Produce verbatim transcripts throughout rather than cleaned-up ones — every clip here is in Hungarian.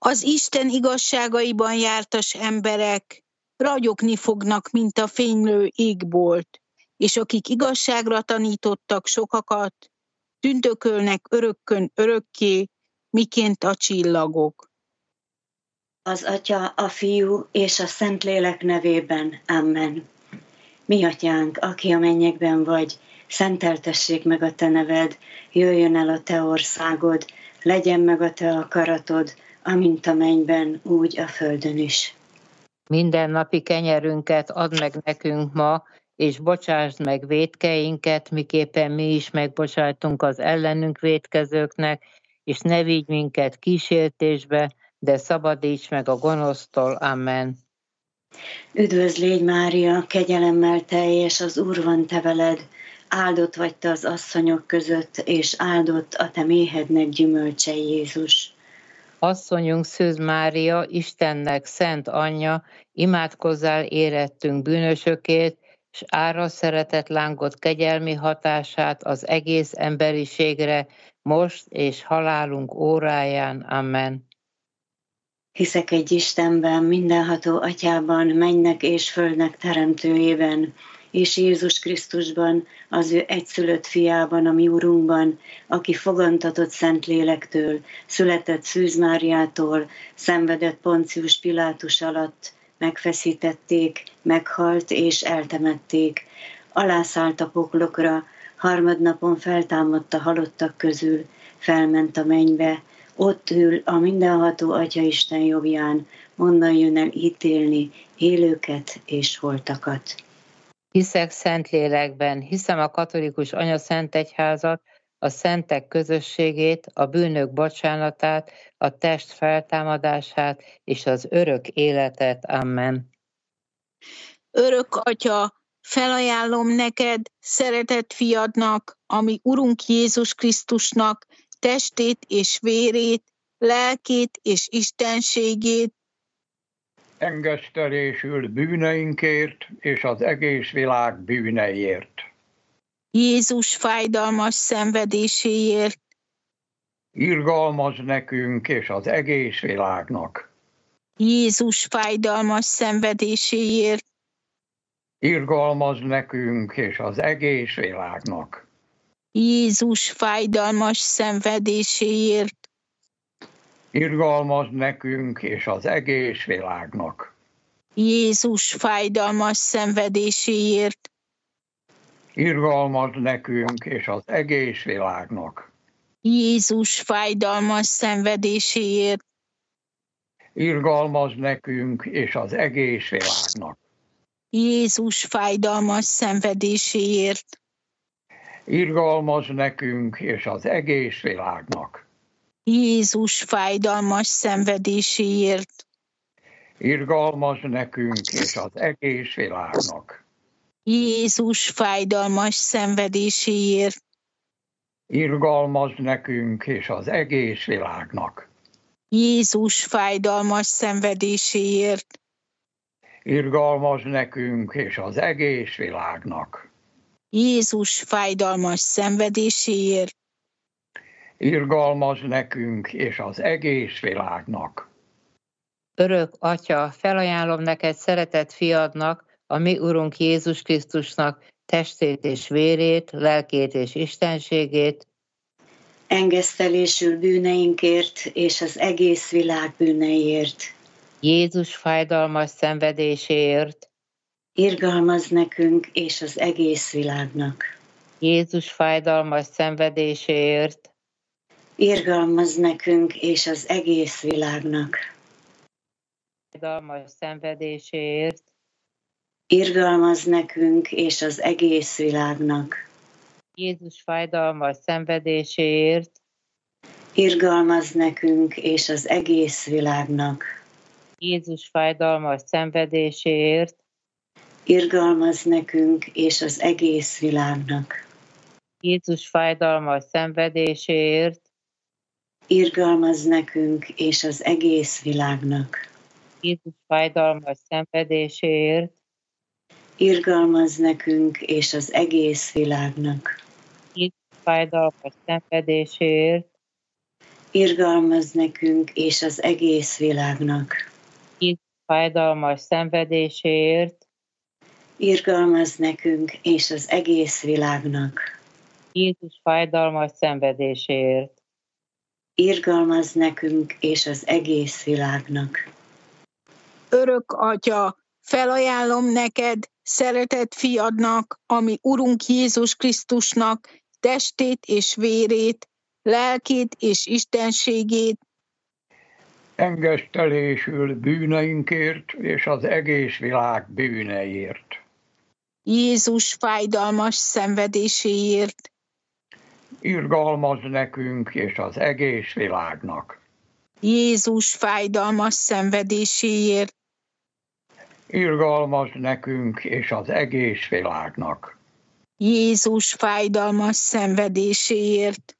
Az Isten igazságaiban jártas emberek ragyogni fognak, mint a fénylő égbolt, és akik igazságra tanítottak sokakat, tündökölnek örökkön örökké, miként a csillagok. Az Atya, a Fiú és a Szentlélek nevében. Amen. Mi Atyánk, aki a mennyekben vagy, szenteltessék meg a te neved, jöjjön el a te országod, legyen meg a te akaratod, amint a mennyben, úgy a földön is. Minden napi kenyerünket add meg nekünk ma, és bocsásd meg vétkeinket, miképpen mi is megbocsájtunk az ellenünk vétkezőknek, és ne vigy minket kísértésbe, de szabadíts meg a gonosztól. Amen. Üdvözl légy, Mária, kegyelemmel teljes, az Úr van te veled, áldott vagy te az asszonyok között, és áldott a te méhednek gyümölcse, Jézus. Asszonyunk Szűz Mária, Istennek szent anyja, imádkozzál érettünk bűnösökért, s ára szeretett lángot kegyelmi hatását az egész emberiségre, most és halálunk óráján. Amen. Hiszek egy Istenben, mindenható Atyában, mennynek és földnek teremtőjében, és Jézus Krisztusban, az ő egyszülött fiában, a mi Urunkban, aki fogantatott Szentlélektől, született Szűz Máriától, szenvedett Poncius Pilátus alatt, megfeszítették, meghalt és eltemették. Alászállt a poklokra, harmadnapon feltámadt a halottak közül, felment a mennybe, ott ül a mindenható Atya Isten jobbján, onnan jön el ítélni élőket és holtakat. Hiszek Szentlélekben, hiszem a katolikus anyaszentegyházat, a szentek közösségét, a bűnök bocsánatát, a test feltámadását és az örök életet. Amen. Örök Atya, felajánlom neked, szeretett fiadnak, ami Urunk Jézus Krisztusnak, testét és vérét, lelkét és istenségét, engesztelésül bűneinkért és az egész világ bűneiért. Jézus fájdalmas szenvedéséért, Irgalmaz nekünk és az egész világnak. Jézus fájdalmas szenvedéséért, Irgalmaz nekünk és az egész világnak. Jézus fájdalmas szenvedéséért, Irgalmaz nekünk és az egész világnak. Jézus fájdalmas szenvedéséért, Irgalmaz nekünk és az egész világnak. Jézus fájdalmas szenvedéséért, Irgalmaz nekünk és az egész világnak. Jézus fájdalmas szenvedéséért, Irgalmaz nekünk és az egész világnak. Jézus fájdalmas szenvedéséért, Irgalmaz nekünk és az egész világnak. Jézus fájdalmas szenvedéséért, Irgalmaz nekünk és az egész világnak. Jézus fájdalmas szenvedéséért, Irgalmaz nekünk és az egész világnak. Jézus fájdalmas szenvedéséért, Irgalmaz nekünk és az egész világnak. Örök Atya, felajánlom neked szeretett fiadnak, a mi Urunk Jézus Krisztusnak, testét és vérét, lelkét és istenségét, Engesztelésül bűneinkért és az egész világ bűneiért. Jézus fájdalmas szenvedéséért, Irgalmaz nekünk és az egész világnak. Jézus fájdalmas szenvedéséért, Irgalmaz nekünk és az egész világnak. fájdalmas szenvedéséért, Irgalmaz nekünk és az egész világnak. Jézus fájdalmas szenvedéséért, Irgalmaz nekünk és az egész világnak. Jézus fájdalmas szenvedéséért, Irgalmaz nekünk és az egész világnak. Jézus fájdalmas szenvedéséért, Irgalmaz nekünk és az egész világnak. Jézus fájdalmas szenvedéséért, Irgalmaz nekünk és az egész világnak. Jézus fájdalmas szenvedéséért, irgalmaz nekünk és az egész világnak. Jézus fájdalmas szenvedéséért, Irgalmaz nekünk és az egész világnak. Jézus fájdalmas szenvedéséért, Irgalmaz nekünk és az egész világnak. Örök Atya, felajánlom neked, szeretett fiadnak, ami Urunk Jézus Krisztusnak testét és vérét, lelkét és istenségét, engesztelésül bűneinkért és az egész világ bűneiért. Jézus fájdalmas szenvedéséért, Irgalmaz nekünk és az egész világnak. Jézus fájdalmas szenvedéséért, Irgalmaz nekünk és az egész világnak. Jézus fájdalmas szenvedéséért,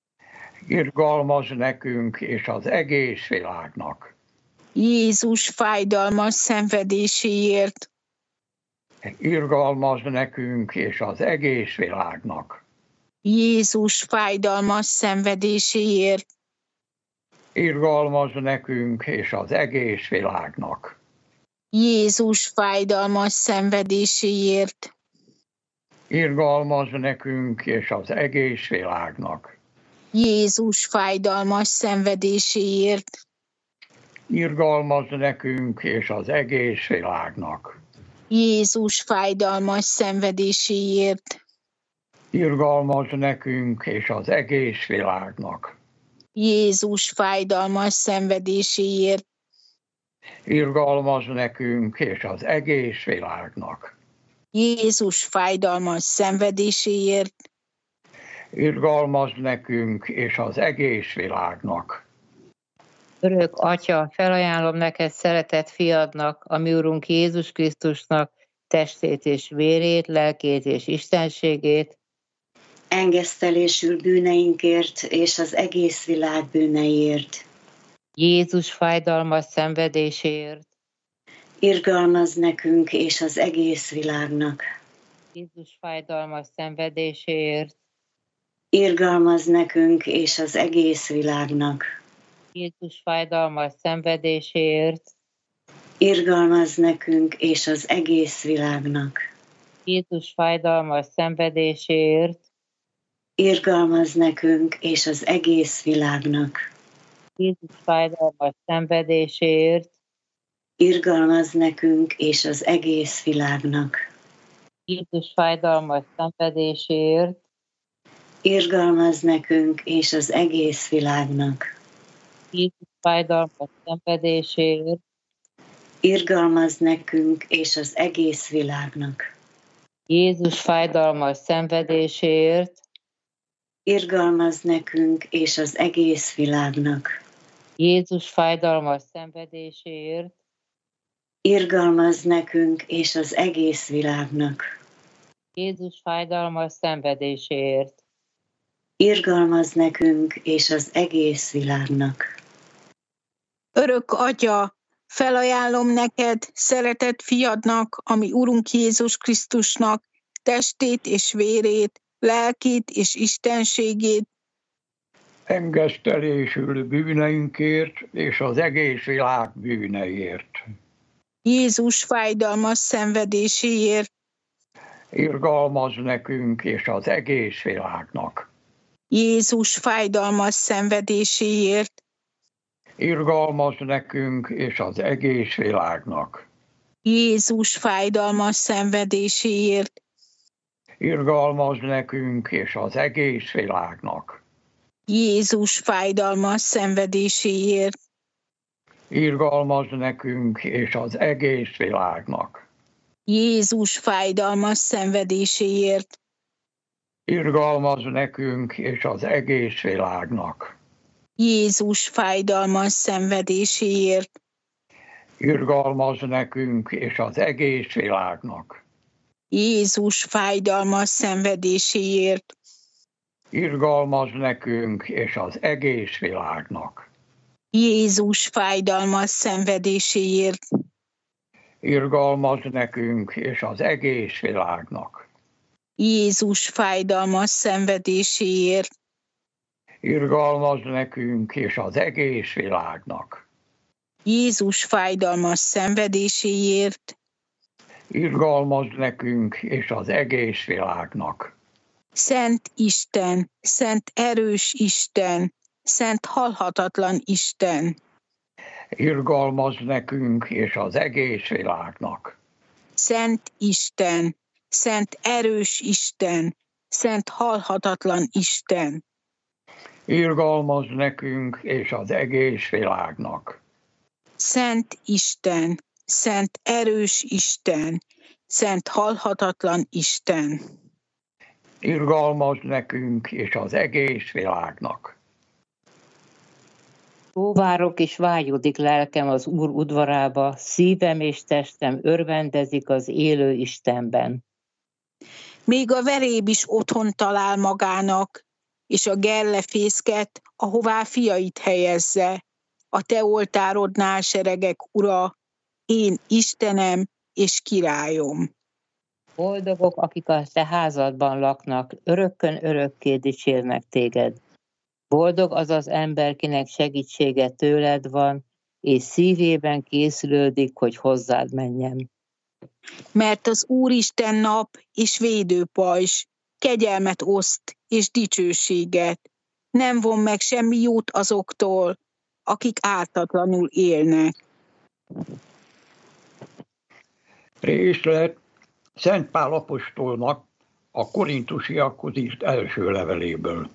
Irgalmaz nekünk és az egész világnak. Jézus fájdalmas szenvedéséért, Irgalmaz nekünk és az egész világnak. Jézus fájdalmas szenvedéséért, Irgalmaz nekünk és az egész világnak. Jézus fájdalmas szenvedéséért, Irgalmaz nekünk és az egész világnak. Jézus fájdalmas szenvedéséért, Irgalmaz nekünk és az egész világnak. Jézus fájdalmas szenvedéséért, Irgalmaz nekünk és az egész világnak. Jézus fájdalmas szenvedéséért, Irgalmaz nekünk és az egész világnak. Jézus fájdalmas szenvedéséért, Irgalmaz nekünk és az egész világnak. Örök Atya, felajánlom neked szeretett fiadnak, ami Urunk Jézus Krisztusnak testét és vérét, lelkét és istenségét, Engesztelésül bűneinkért és az egész világ bűneiért. Jézus fájdalmas szenvedéséért, Irgalmaz nekünk és az egész világnak. Jézus fájdalmas szenvedéséért, Irgalmaz nekünk és az egész világnak. Jézus fájdalmas szenvedéséért, Irgalmaz nekünk és az egész világnak. Jézus fájdalmas szenvedéséért, Irgalmaz nekünk és az egész világnak. Jézus fájdalmas szenvedéséért, Irgalmaz nekünk és az egész világnak. Jézus fájdalmas szenvedéséért, Irgalmaz nekünk és az egész világnak. Jézus fájdalmas szenvedéséért, Irgalmaz nekünk és az egész világnak. Jézus fájdalmas szenvedéséért, Irgalmaz nekünk és az egész világnak. Jézus fájdalmas szenvedéséért, Irgalmaz nekünk és az egész világnak. Jézus fájdalmas szenvedéséért, Irgalmaz nekünk és az egész világnak. Örök Atya, felajánlom neked, szeretett fiadnak, ami Urunk Jézus Krisztusnak testét és vérét, lelkét és istenségét, Engesztelésül bűneinkért és az egész világ bűneiért. Jézus fájdalmas szenvedéséért, Irgalmaz nekünk és az egész világnak. Jézus fájdalmas szenvedéséért, Irgalmaz nekünk és az egész világnak. Jézus fájdalmas szenvedéséért, Irgalmaz nekünk és az egész világnak. Jézus fájdalmas szenvedéséért, Irgalmaz nekünk és az egész világnak. Jézus fájdalmas szenvedéséért, Irgalmaz nekünk és az egész világnak. Jézus fájdalmas szenvedéséért, Irgalmaz nekünk és az egész világnak. Jézus fájdalmas szenvedéséért, Irgalmaz nekünk és az egész világnak. Jézus fájdalmas szenvedéséért, Irgalmaz nekünk és az egész világnak. Jézus fájdalmas szenvedéséért, Irgalmazd nekünk és az egész világnak. Jézus fájdalmas szenvedéséért, Irgalmazd nekünk és az egész világnak. Szent Isten, Szent erős Isten, Szent halhatatlan Isten, Irgalmazd nekünk és az egész világnak. Szent Isten, Szent erős Isten, Szent halhatatlan Isten, Irgalmazd nekünk és az egész világnak. Szent Isten, Szent erős Isten, Szent halhatatlan Isten, Irgalmazd nekünk és az egész világnak. Óvárok és vágyodik lelkem az Úr udvarába, szívem és testem örvendezik az élő Istenben. Még a veréb is otthon talál magának, és a gerle fészket, ahová fiait helyezze. A te oltárodnál, seregek ura, én Istenem és királyom. Boldogok, akik a te házadban laknak, örökkön örökké dicsérnek téged. Boldog az az ember, kinek segítsége tőled van, és szívében készülődik, hogy hozzád menjen. Mert az Úristen nap és védőpajzs, kegyelmet oszt és dicsőséget. Nem von meg semmi jót azoktól, akik ártatlanul élnek. Részlet Szent Pál apostolnak a korintusiakhoz írt első leveléből.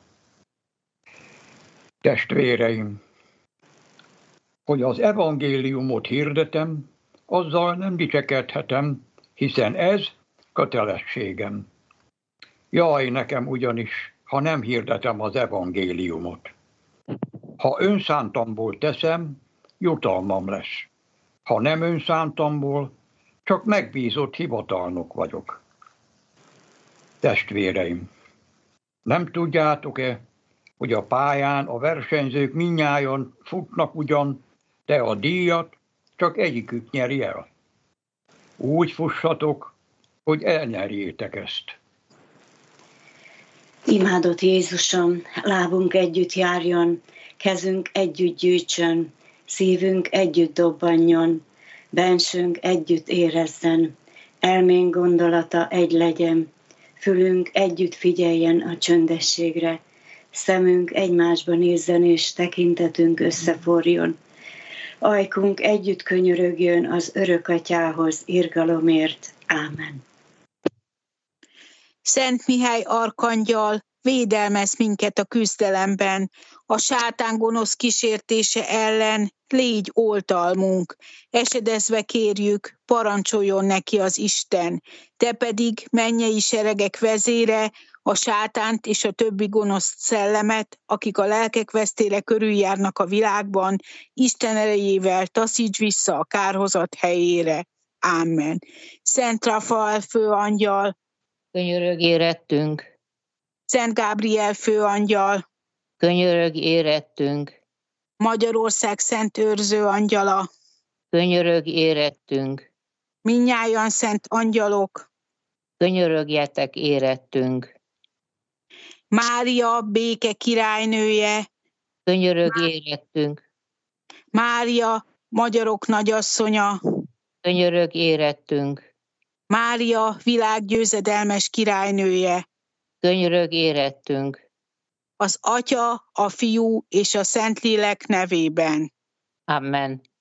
Testvéreim, hogy az evangéliumot hirdetem, azzal nem dicsekedhetem, hiszen ez kötelességem. Jaj, nekem ugyanis, ha nem hirdetem az evangéliumot. Ha önszántamból teszem, jutalmam lesz. Ha nem önszántamból, csak megbízott hivatalnok vagyok. Testvéreim, nem tudjátok-e, hogy a pályán a versenyzők mindnyájan futnak ugyan, de a díjat csak egyikük nyeri el. Úgy fussatok, hogy elnyerjétek ezt. Imádott Jézusom, lábunk együtt járjon, kezünk együtt gyűjtsön, szívünk együtt dobbanjon, bensünk együtt érezzen, elménk gondolata egy legyen, fülünk együtt figyeljen a csöndességre, szemünk egymásba nézzen és tekintetünk összeforjon. Ajkunk együtt könyörögjön az örök atyához irgalomért. Ámen. Szent Mihály arkangyal, védelmez minket a küzdelemben, a sátán gonosz kísértése ellen légy oltalmunk. Esedezve kérjük, parancsoljon neki az Isten, te pedig mennyei seregek vezére, a sátánt és a többi gonosz szellemet, akik a lelkek vesztére körüljárnak a világban, Isten erejével taszíts vissza a kárhozat helyére. Ámen. Szent Rafael főangyal, Könyörög érettünk, Szent Gábriel főangyal, könyörög érettünk, Magyarország szent őrző angyala, könyörög érettünk, mindnyájan szent angyalok, könyörögjetek érettünk, Mária béke királynője, könyörög érettünk, Mária magyarok nagyasszonya, könyörög érettünk, Mária világgyőzedelmes királynője, könyörög érettünk. az Atya, a Fiú és a Szentlélek nevében. Amen.